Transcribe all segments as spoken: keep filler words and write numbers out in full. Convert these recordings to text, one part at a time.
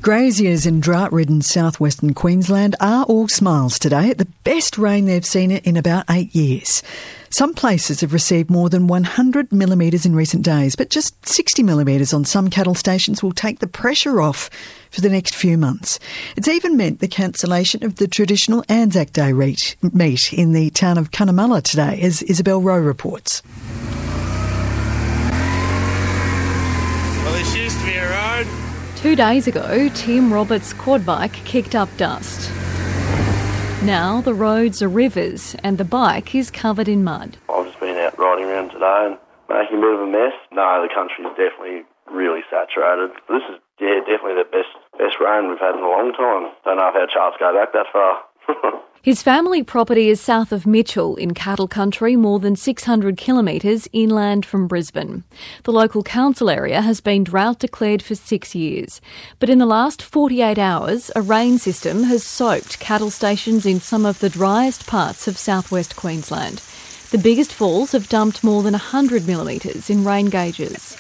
Graziers in drought-ridden southwestern Queensland are all smiles today at the best rain they've seen in about eight years. Some places have received more than one hundred millimetres in recent days, but just sixty millimetres on some cattle stations will take the pressure off for the next few months. It's even meant the cancellation of the traditional Anzac Day meet in the town of Cunnamulla today, as Isabel Rowe reports. Well, this used to be a road. Two days ago, Tim Roberts' quad bike kicked up dust. Now the roads are rivers and the bike is covered in mud. I've just been out riding around today and making a bit of a mess. No, the country is definitely really saturated. This is yeah, definitely the best best rain we've had in a long time. Don't know if our charts go back that far. His family property is south of Mitchell in cattle country, more than six hundred kilometres inland from Brisbane. The local council area has been drought declared for six years. But in the last forty-eight hours, a rain system has soaked cattle stations in some of the driest parts of southwest Queensland. The biggest falls have dumped more than one hundred millimetres in rain gauges.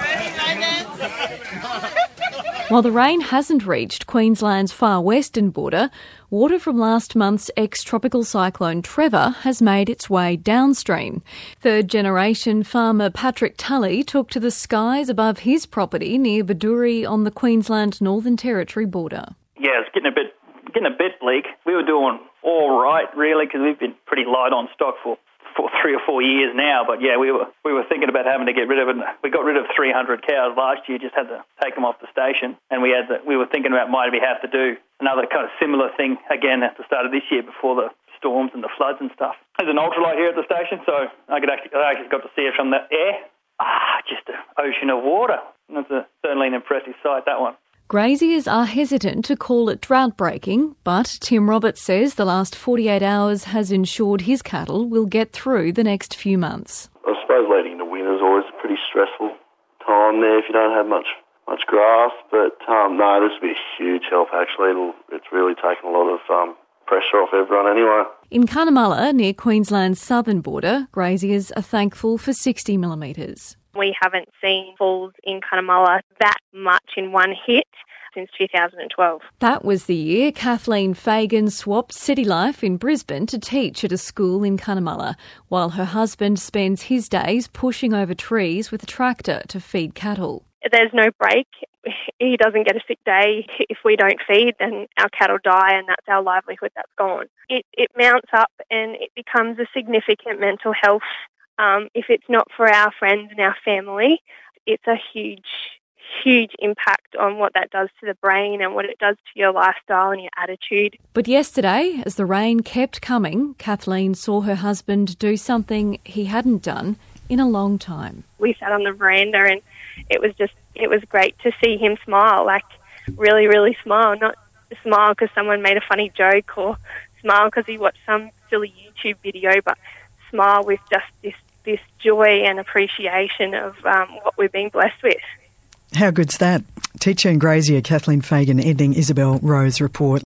While the rain hasn't reached Queensland's far western border, water from last month's ex-tropical cyclone Trevor has made its way downstream. Third-generation farmer Patrick Tully took to the skies above his property near Baduri on the Queensland Northern Territory border. Yeah, it's getting a bit getting a bit bleak. We were doing all right, really, because we've been pretty light on stock for for three or four years now, but yeah, we were we were thinking about having to get rid of it. We got rid of three hundred cows last year, just had to take them off the station, and we had to, we were thinking about might we have to do another kind of similar thing again at the start of this year before the storms and the floods and stuff. There's an ultralight here at the station, so I could actually I actually got to see it from the air. Ah, just an ocean of water. That's a, certainly an impressive sight, that one. Graziers are hesitant to call it drought-breaking, but Tim Roberts says the last forty-eight hours has ensured his cattle will get through the next few months. I suppose leading into winter is always a pretty stressful time there if you don't have much much grass, but um, no, this will be a huge help actually. It'll, it's really taken a lot of um, pressure off everyone anyway. In Cunnamulla, near Queensland's southern border, graziers are thankful for sixty millimetres. We haven't seen falls in Cunnamulla that much in one hit since two thousand twelve. That was the year Kathleen Fagan swapped city life in Brisbane to teach at a school in Cunnamulla, while her husband spends his days pushing over trees with a tractor to feed cattle. There's no break. He doesn't get a sick day. If we don't feed, then our cattle die, and that's our livelihood that's gone. It, it mounts up and it becomes a significant mental health. Um, if it's not for our friends and our family, it's a huge, huge impact on what that does to the brain and what it does to your lifestyle and your attitude. But yesterday, as the rain kept coming, Kathleen saw her husband do something he hadn't done in a long time. We sat on the veranda and it was just, it was great to see him smile, like really, really smile. Not smile because someone made a funny joke or smile because he watched some silly YouTube video, but smile with just this this joy and appreciation of um, what we've been blessed with. How good's that? Teacher and grazier Kathleen Fagan ending Isabel Rowe's report.